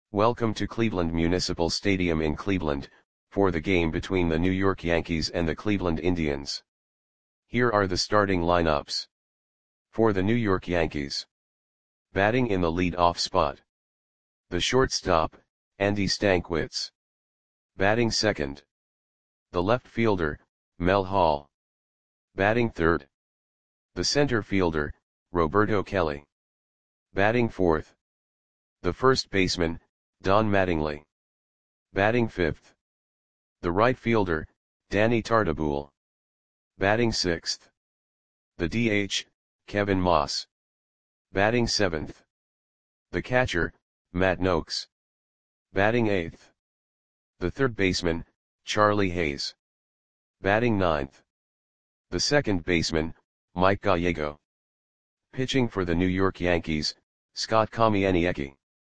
Welcome to Cleveland Municipal Stadium in Cleveland, for the game between the New York Yankees and the Cleveland Indians. Here are the starting lineups. For the New York Yankees. Batting in the lead-off spot. The shortstop, Andy Stankwitz. Batting second. The left fielder, Mel Hall. Batting third. The center fielder, Roberto Kelly. Batting fourth. The first baseman, Don Mattingly. Batting fifth. The right fielder, Danny Tartabull. Batting sixth. The DH, Kevin Moss. Batting seventh. The catcher, Matt Noakes. Batting eighth. The third baseman, Charlie Hayes. Batting ninth. The second baseman, Mike Gallego. Pitching for the New York Yankees, Scott Kamieniecki.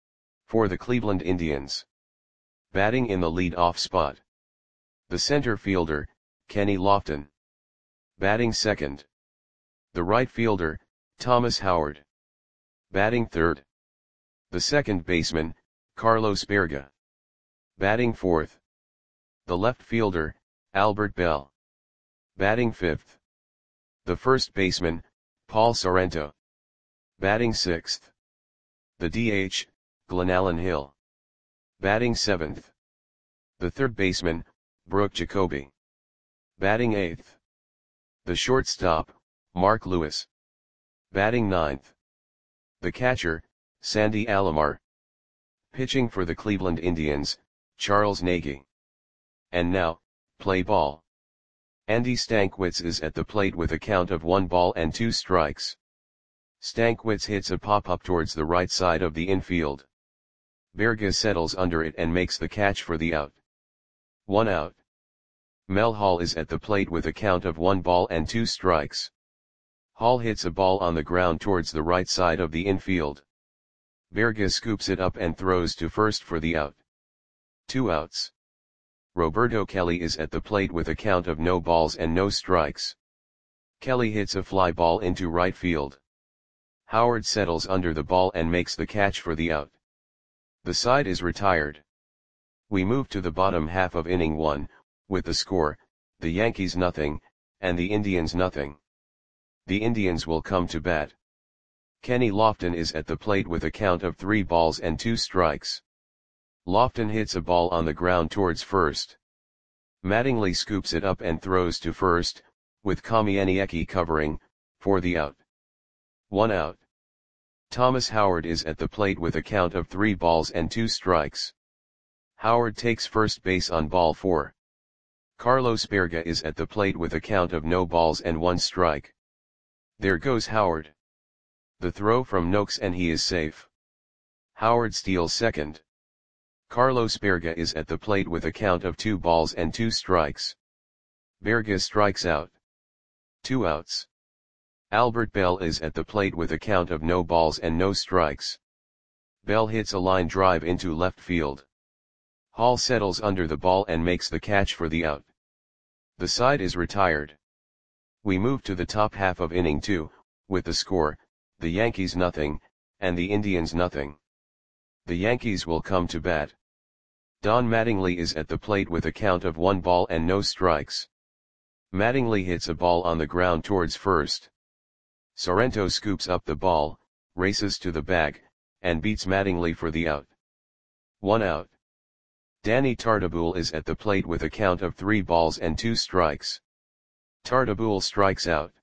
For the Cleveland Indians. Batting in the lead-off spot. The center fielder, Kenny Lofton. Batting second. The right fielder, Thomas Howard. Batting third. The second baseman, Carlos Berga. Batting fourth. The left fielder, Albert Bell. Batting fifth. The first baseman, Paul Sorrento. Batting sixth. The DH, Glenallen Hill. Batting seventh. The third baseman, Brooke Jacoby. Batting eighth. The shortstop, Mark Lewis. Batting ninth. The catcher, Sandy Alomar. Pitching for the Cleveland Indians, Charles Nagy. And now, play ball. Andy Stankwitz is at the plate with a count of 1 ball and 2 strikes. Stankwitz hits a pop-up towards the right side of the infield. Berga settles under it and makes the catch for the out. 1 out. Mel Hall is at the plate with a count of 1 ball and 2 strikes. Hall hits a ball on the ground towards the right side of the infield. Berga scoops it up and throws to first for the out. 2 outs. Roberto Kelly is at the plate with a count of no balls and no strikes. Kelly hits a fly ball into right field. Howard settles under the ball and makes the catch for the out. The side is retired. We move to the bottom half of inning 1, with the score, the Yankees nothing, and the Indians nothing. The Indians will come to bat. Kenny Lofton is at the plate with a count of 3 balls and 2 strikes. Lofton hits a ball on the ground towards first. Mattingly scoops it up and throws to first, with Kamieniecki covering, for the out. 1 out. Thomas Howard is at the plate with a count of 3 balls and 2 strikes. Howard takes first base on ball 4. Carlos Berga is at the plate with a count of no balls and 1 strike. There goes Howard. The throw from Noakes and he is safe. Howard steals second. Carlos Berga is at the plate with a count of 2 balls and 2 strikes. Berga strikes out. 2 outs. Albert Bell is at the plate with a count of no balls and no strikes. Bell hits a line drive into left field. Hall settles under the ball and makes the catch for the out. The side is retired. We move to the top half of inning 2, with the score, the Yankees nothing, and the Indians nothing. The Yankees will come to bat. Don Mattingly is at the plate with a count of 1 ball and no strikes. Mattingly hits a ball on the ground towards first. Sorrento scoops up the ball, races to the bag, and beats Mattingly for the out. 1 out. Danny Tartabull is at the plate with a count of 3 balls and 2 strikes. Tartabull strikes out.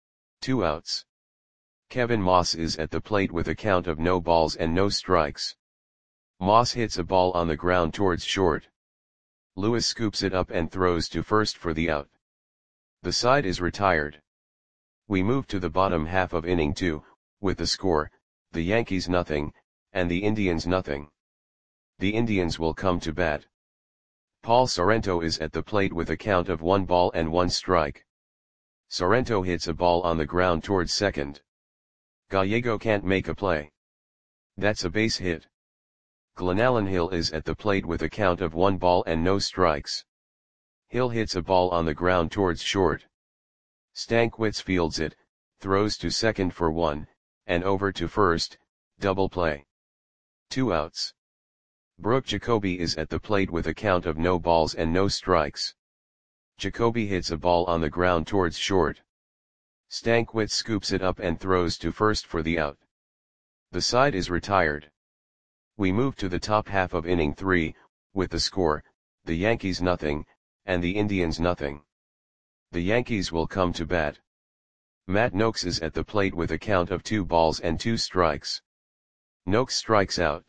2 outs. Kevin Moss is at the plate with a count of no balls and no strikes. Moss hits a ball on the ground towards short. Lewis scoops it up and throws to first for the out. The side is retired. We move to the bottom half of inning 2, with the score, the Yankees nothing, and the Indians nothing. The Indians will come to bat. Paul Sorrento is at the plate with a count of 1 ball and 1 strike. Sorrento hits a ball on the ground towards second. Gallego can't make a play. That's a base hit. Glenallen Hill is at the plate with a count of 1 ball and no strikes. Hill hits a ball on the ground towards short. Stankwitz fields it, throws to second for 1, and over to first, double play. 2 outs. Brooke Jacoby is at the plate with a count of no balls and no strikes. Jacoby hits a ball on the ground towards short. Stankwitz scoops it up and throws to first for the out. The side is retired. We move to the top half of inning 3, with the score, the Yankees nothing, and the Indians nothing. The Yankees will come to bat. Matt Noakes is at the plate with a count of 2 balls and 2 strikes. Noakes strikes out.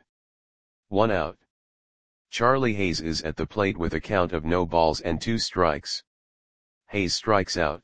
1 out. Charlie Hayes is at the plate with a count of no balls and 2 strikes. Hayes strikes out.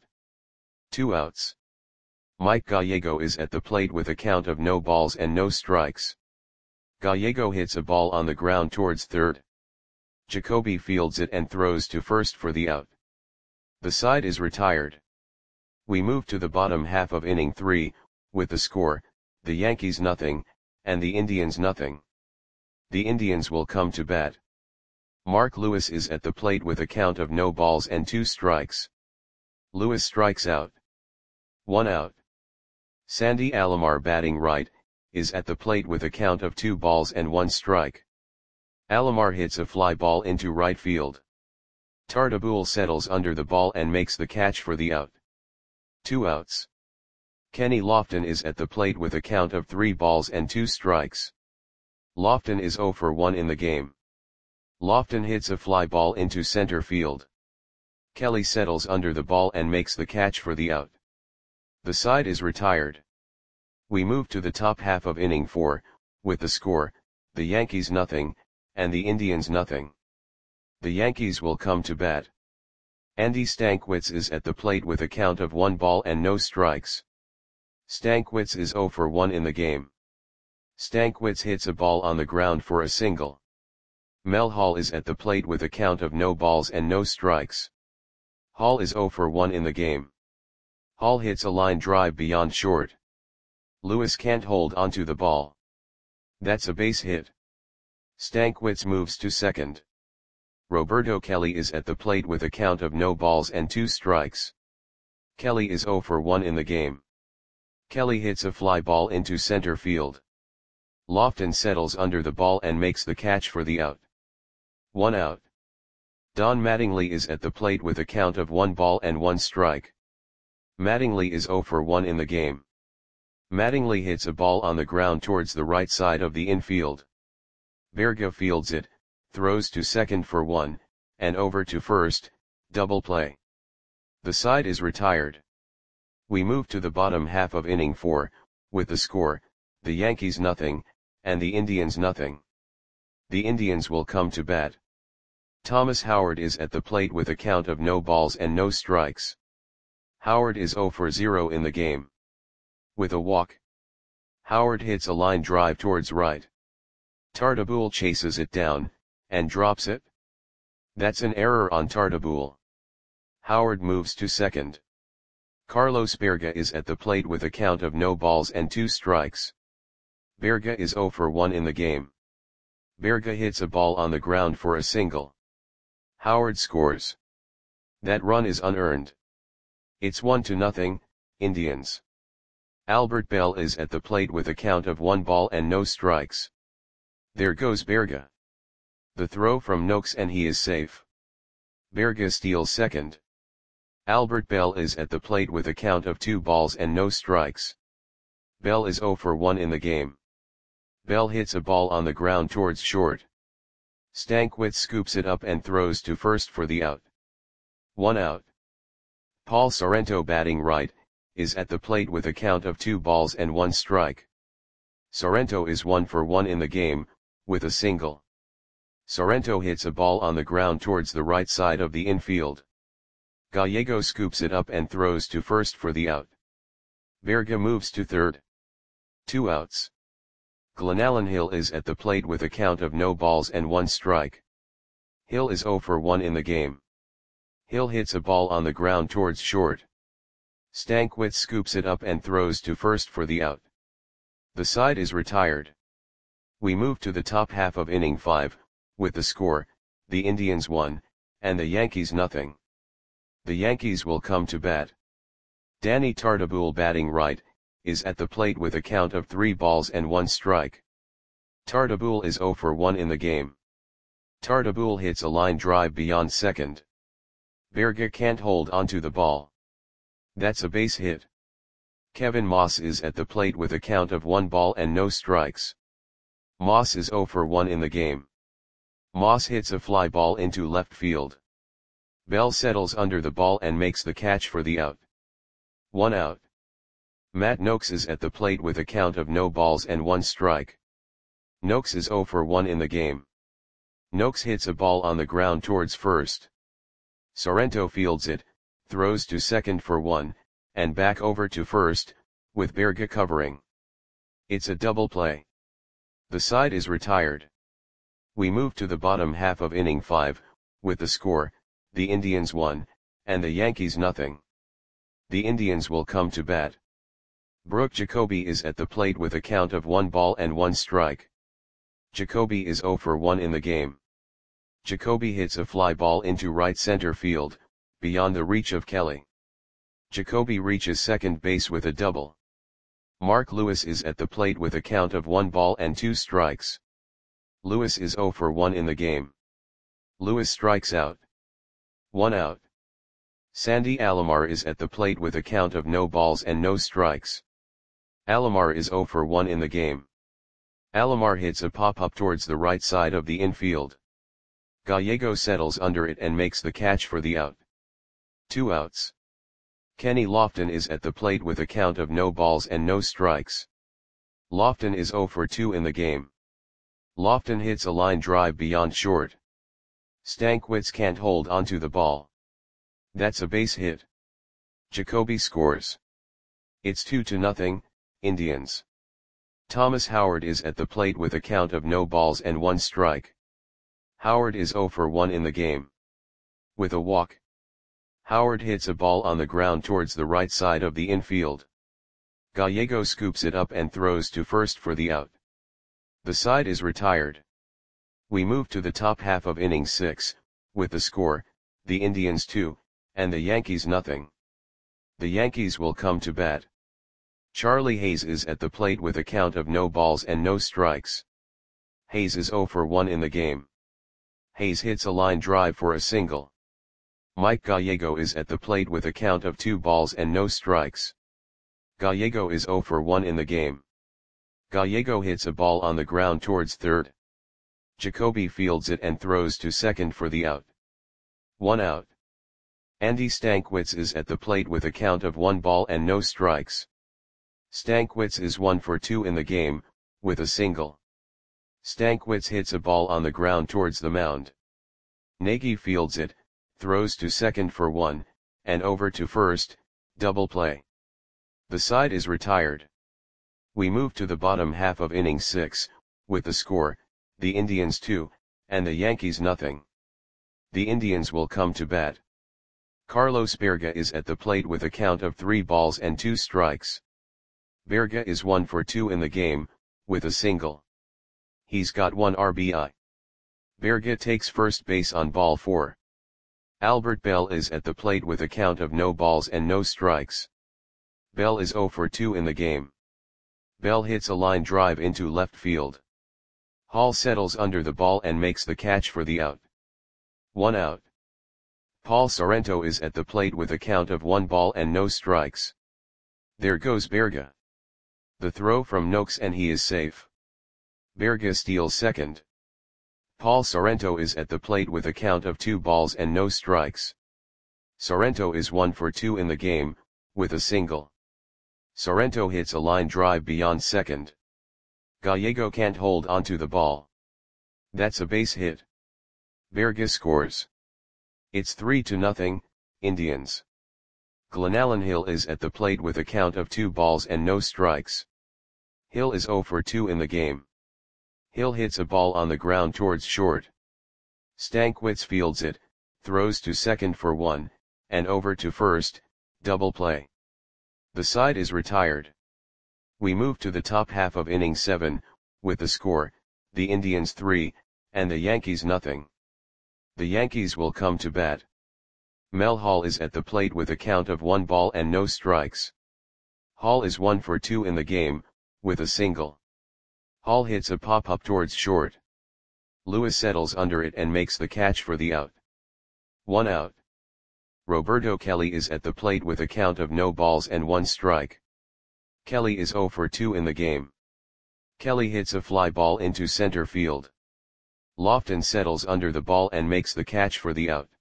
2 outs. Mike Gallego is at the plate with a count of no balls and no strikes. Gallego hits a ball on the ground towards third. Jacoby fields it and throws to first for the out. The side is retired. We move to the bottom half of inning 3, with the score, the Yankees nothing, and the Indians nothing. The Indians will come to bat. Mark Lewis is at the plate with a count of no balls and 2 strikes. Lewis strikes out. 1 out. Sandy Alomar batting right, is at the plate with a count of 2 balls and 1 strike. Alomar hits a fly ball into right field. Tartabull settles under the ball and makes the catch for the out. 2 outs. Kenny Lofton is at the plate with a count of 3 balls and 2 strikes. Lofton is 0 for 1 in the game. Lofton hits a fly ball into center field. Kelly settles under the ball and makes the catch for the out. The side is retired. We move to the top half of inning 4, with the score, the Yankees nothing, and the Indians nothing. The Yankees will come to bat. Andy Stankwitz is at the plate with a count of 1 ball and no strikes. Stankwitz is 0 for 1 in the game. Stankwitz hits a ball on the ground for a single. Mel Hall is at the plate with a count of no balls and no strikes. Hall is 0 for 1 in the game. Hall hits a line drive beyond short. Lewis can't hold onto the ball. That's a base hit. Stankwitz moves to second. Roberto Kelly is at the plate with a count of no balls and 2 strikes. Kelly is 0 for 1 in the game. Kelly hits a fly ball into center field. Lofton settles under the ball and makes the catch for the out. 1 out. Don Mattingly is at the plate with a count of 1 ball and 1 strike. Mattingly is 0 for 1 in the game. Mattingly hits a ball on the ground towards the right side of the infield. Berga fields it, throws to second for 1, and over to first, double play. The side is retired. We move to the bottom half of inning 4, with the score, the Yankees nothing, and the Indians nothing. The Indians will come to bat. Thomas Howard is at the plate with a count of no balls and no strikes. Howard is 0 for 0 in the game. With a walk. Howard hits a line drive towards right. Tartabull chases it down, and drops it. That's an error on Tartabull. Howard moves to second. Carlos Berga is at the plate with a count of no balls and 2 strikes. Berga is 0 for 1 in the game. Berga hits a ball on the ground for a single. Howard scores. That run is unearned. It's 1-0, Indians. Albert Bell is at the plate with a count of 1 ball and no strikes. There goes Berga. The throw from Noakes and he is safe. Berga steals second. Albert Bell is at the plate with a count of 2 balls and no strikes. Bell is 0 for 1 in the game. Bell hits a ball on the ground towards short. Stankwitz scoops it up and throws to first for the out. 1 out. Paul Sorrento batting right, is at the plate with a count of 2 balls and 1 strike. Sorrento is 1 for 1 in the game, with a single. Sorrento hits a ball on the ground towards the right side of the infield. Gallego scoops it up and throws to first for the out. Berga moves to third. 2 outs. Glenallen Hill is at the plate with a count of no balls and 1 strike. Hill is 0 for 1 in the game. Hill hits a ball on the ground towards short. Stankwitz scoops it up and throws to first for the out. The side is retired. We move to the top half of inning 5, with the score, the Indians 1, and the Yankees nothing. The Yankees will come to bat. Danny Tartabull batting right, is at the plate with a count of 3 balls and 1 strike. Tartabull is 0 for 1 in the game. Tartabull hits a line drive beyond second. Berge can't hold onto the ball. That's a base hit. Kevin Moss is at the plate with a count of 1 ball and no strikes. Moss is 0 for 1 in the game. Moss hits a fly ball into left field. Bell settles under the ball and makes the catch for the out. 1 out. Matt Noakes is at the plate with a count of no balls and 1 strike. Noakes is 0 for 1 in the game. Noakes hits a ball on the ground towards first. Sorrento fields it, throws to second for 1, and back over to first, with Berge covering. It's a double play. The side is retired. We move to the bottom half of inning 5, with the score, the Indians 1, and the Yankees nothing. The Indians will come to bat. Brooke Jacoby is at the plate with a count of 1 ball and 1 strike. Jacoby is 0 for 1 in the game. Jacoby hits a fly ball into right center field, beyond the reach of Kelly. Jacoby reaches second base with a double. Mark Lewis is at the plate with a count of 1 ball and 2 strikes. Lewis is 0 for 1 in the game. Lewis strikes out. 1 out. Sandy Alomar is at the plate with a count of no balls and no strikes. Alomar is 0 for 1 in the game. Alomar hits a pop-up towards the right side of the infield. Gallego settles under it and makes the catch for the out. 2 outs. Kenny Lofton is at the plate with a count of no balls and no strikes. Lofton is 0 for 2 in the game. Lofton hits a line drive beyond short. Stankiewicz can't hold onto the ball. That's a base hit. Jacoby scores. It's 2-0, Indians. Thomas Howard is at the plate with a count of no balls and 1 strike. Howard is 0 for 1 in the game. With a walk. Howard hits a ball on the ground towards the right side of the infield. Gallego scoops it up and throws to first for the out. The side is retired. We move to the top half of inning 6, with the score, the Indians 2, and the Yankees nothing. The Yankees will come to bat. Charlie Hayes is at the plate with a count of no balls and no strikes. Hayes is 0 for 1 in the game. Hayes hits a line drive for a single. Mike Gallego is at the plate with a count of 2 balls and no strikes. Gallego is 0 for 1 in the game. Gallego hits a ball on the ground towards third. Jacoby fields it and throws to second for the out. 1 out. Andy Stankiewicz is at the plate with a count of 1 ball and no strikes. Stankiewicz is 1 for 2 in the game, with a single. Stankiewicz hits a ball on the ground towards the mound. Nagy fields it, throws to second for 1, and over to first, double play. The side is retired. We move to the bottom half of inning 6, with the score, the Indians 2, and the Yankees nothing. The Indians will come to bat. Carlos Berge is at the plate with a count of 3 balls and 2 strikes. Berge is 1 for 2 in the game, with a single. He's got 1 RBI. Berge takes first base on ball 4. Albert Bell is at the plate with a count of no balls and no strikes. Bell is 0 for 2 in the game. Bell hits a line drive into left field. Hall settles under the ball and makes the catch for the out. 1 out. Paul Sorrento is at the plate with a count of 1 ball and no strikes. There goes Berge. The throw from Noakes and he is safe. Berge steals second. Paul Sorrento is at the plate with a count of 2 balls and no strikes. Sorrento is 1 for 2 in the game, with a single. Sorrento hits a line drive beyond second. Gallego can't hold onto the ball. That's a base hit. Berge scores. It's 3-0, Indians. Glenallen Hill is at the plate with a count of 2 balls and no strikes. Hill is 0 for 2 in the game. Hill hits a ball on the ground towards short. Stankiewicz fields it, throws to second for 1, and over to first, double play. The side is retired. We move to the top half of inning 7, with the score, the Indians 3, and the Yankees nothing. The Yankees will come to bat. Mel Hall is at the plate with a count of 1 ball and no strikes. Hall is 1 for 2 in the game, with a single. Hall hits a pop-up towards short. Lewis settles under it and makes the catch for the out. 1 out. Roberto Kelly is at the plate with a count of no balls and 1 strike. Kelly is 0 for 2 in the game. Kelly hits a fly ball into center field. Lofton settles under the ball and makes the catch for the out.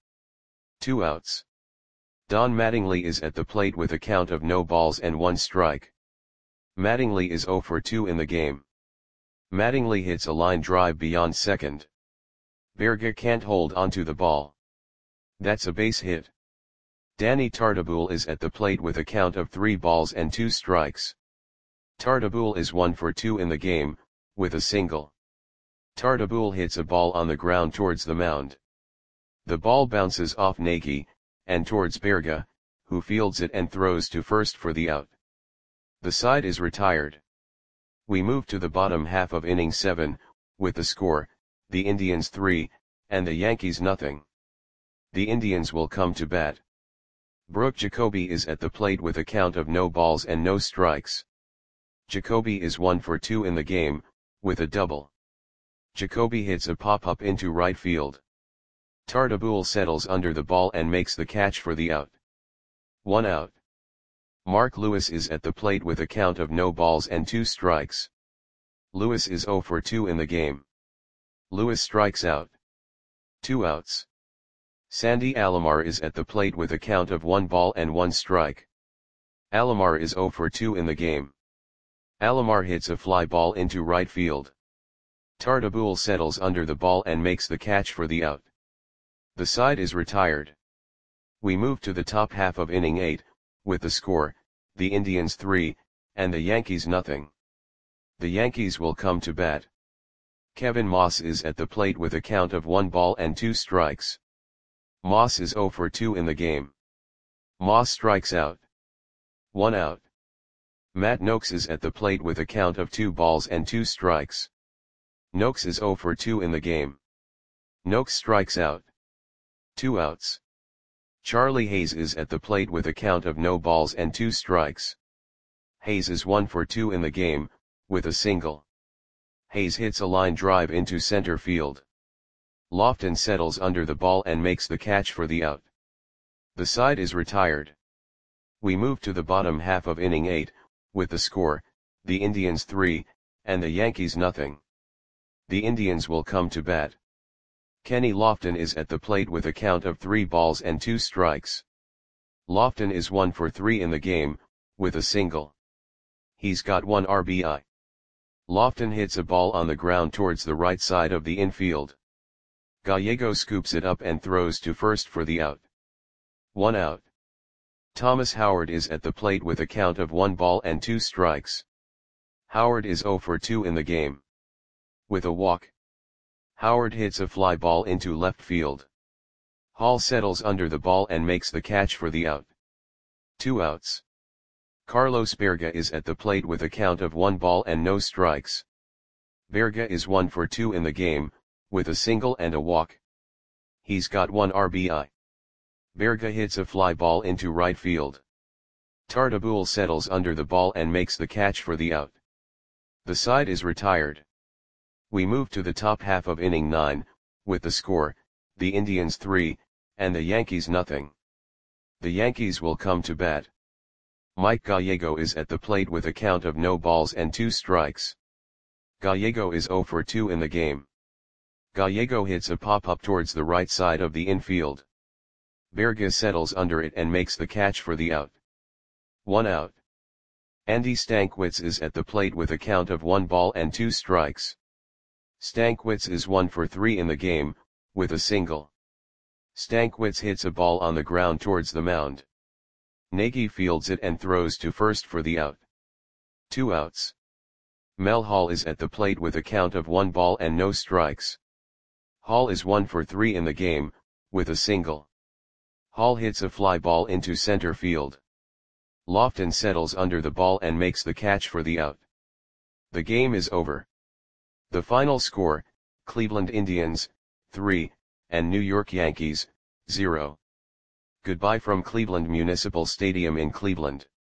2 outs. Don Mattingly is at the plate with a count of no balls and 1 strike. Mattingly is 0 for 2 in the game. Mattingly hits a line drive beyond second. Berga can't hold onto the ball. That's a base hit. Danny Tartabull is at the plate with a count of 3 balls and 2 strikes. Tartabull is 1 for 2 in the game, with a single. Tartabull hits a ball on the ground towards the mound. The ball bounces off Nagy, and towards Berga, who fields it and throws to first for the out. The side is retired. We move to the bottom half of inning 7, with the score, the Indians 3, and the Yankees nothing. The Indians will come to bat. Brooke Jacoby is at the plate with a count of no balls and no strikes. Jacoby is 1 for 2 in the game, with a double. Jacoby hits a pop-up into right field. Tartabull settles under the ball and makes the catch for the out. 1 out. Mark Lewis is at the plate with a count of no balls and 2 strikes. Lewis is 0 for 2 in the game. Lewis strikes out. 2 outs. Sandy Alomar is at the plate with a count of 1 ball and 1 strike. Alomar is 0 for 2 in the game. Alomar hits a fly ball into right field. Tartabull settles under the ball and makes the catch for the out. The side is retired. We move to the top half of inning 8, with the score, the Indians 3, and the Yankees nothing. The Yankees will come to bat. Kevin Moss is at the plate with a count of 1 ball and 2 strikes. Moss is 0 for 2 in the game. Moss strikes out. 1 out. Matt Noakes is at the plate with a count of 2 balls and 2 strikes. Noakes is 0 for 2 in the game. Noakes strikes out. 2 outs. Charlie Hayes is at the plate with a count of no balls and 2 strikes. Hayes is 1 for 2 in the game, with a single. Hayes hits a line drive into center field. Lofton settles under the ball and makes the catch for the out. The side is retired. We move to the bottom half of inning 8, with the score, the Indians 3, and the Yankees nothing. The Indians will come to bat. Kenny Lofton is at the plate with a count of 3 balls and 2 strikes. Lofton is 1 for 3 in the game, with a single. He's got 1 RBI. Lofton hits a ball on the ground towards the right side of the infield. Gallego scoops it up and throws to first for the out. 1 out. Thomas Howard is at the plate with a count of 1 ball and 2 strikes. Howard is 0 for 2 in the game. With a walk. Howard hits a fly ball into left field. Hall settles under the ball and makes the catch for the out. 2 outs. Carlos Berga is at the plate with a count of 1 ball and no strikes. Berga is 1 for 2 in the game, with a single and a walk. He's got 1 RBI. Berga hits a fly ball into right field. Tartabull settles under the ball and makes the catch for the out. The side is retired. We move to the top half of inning 9, with the score, the Indians 3, and the Yankees nothing. The Yankees will come to bat. Mike Gallego is at the plate with a count of no balls and 2 strikes. Gallego is 0 for 2 in the game. Gallego hits a pop-up towards the right side of the infield. Berga settles under it and makes the catch for the out. 1 out. Andy Stankiewicz is at the plate with a count of 1 ball and 2 strikes. Stankiewicz is 1 for 3 in the game, with a single. Stankiewicz hits a ball on the ground towards the mound. Nagy fields it and throws to first for the out. 2 outs. Mel Hall is at the plate with a count of 1 ball and no strikes. Hall is 1 for 3 in the game, with a single. Hall hits a fly ball into center field. Lofton settles under the ball and makes the catch for the out. The game is over. The final score, Cleveland Indians, 3, and New York Yankees, 0. Goodbye from Cleveland Municipal Stadium in Cleveland.